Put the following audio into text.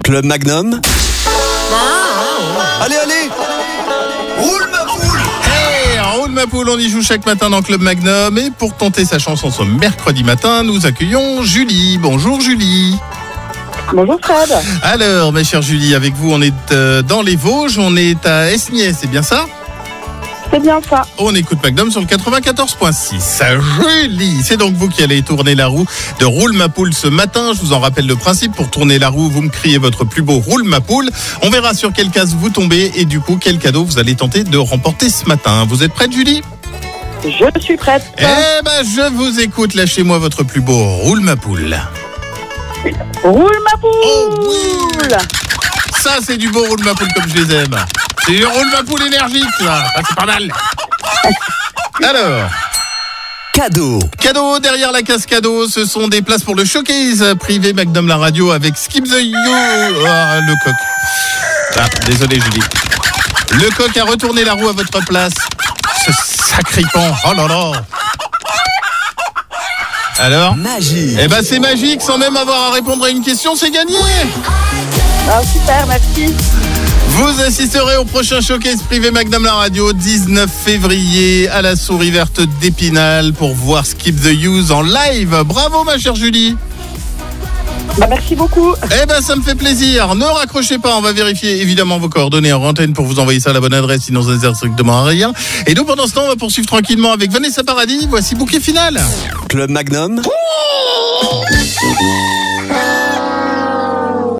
Club Magnum. Allez, roule ma poule. Hey, roule ma poule, on y joue chaque matin dans Club Magnum. Et pour tenter sa chance en ce mercredi matin, nous accueillons Julie. Bonjour Julie. Bonjour Fred. Alors, ma chère Julie, avec vous, on est dans les Vosges, on est à Esnier, c'est bien ça ? C'est bien ça. On écoute Magnum sur le 94.6. Julie, c'est donc vous qui allez tourner la roue de Roule ma poule ce matin. Je vous en rappelle le principe. Pour tourner la roue, vous me criez votre plus beau Roule ma poule. On verra sur quelle case vous tombez et du coup, quel cadeau vous allez tenter de remporter ce matin. Vous êtes prête, Julie ? Je suis prête. Eh ben, je vous écoute. Lâchez-moi votre plus beau Roule ma poule. Roule ma poule. Oh oui. Ça, c'est du beau Roule ma poule comme je les aime. C'est du Roule ma poule énergique, là. Ah, c'est pas mal. Alors... Cadeau derrière la case cadeau, ce sont des places pour le showcase privé Magnum la radio avec Skip the You. Le coq. Ah, désolé Julie. Le coq a retourné la roue à votre place. Ce sacripant. Oh là là. Alors ? Magique. Eh ben c'est magique, sans même avoir à répondre à une question, c'est gagné. Ah, super, merci. Vous assisterez au prochain showcase privé Magnum la radio 19 février à la Souris Verte d'Épinal pour voir Skip the Use en live. Bravo ma chère Julie. Merci beaucoup. Eh ben ça me fait plaisir. Ne raccrochez pas, on va vérifier évidemment vos coordonnées en antenne pour vous envoyer ça à la bonne adresse, sinon ça ne sert strictement à rien. Et nous pendant ce temps on va poursuivre tranquillement avec Vanessa Paradis. Voici bouquet final. Club Magnum.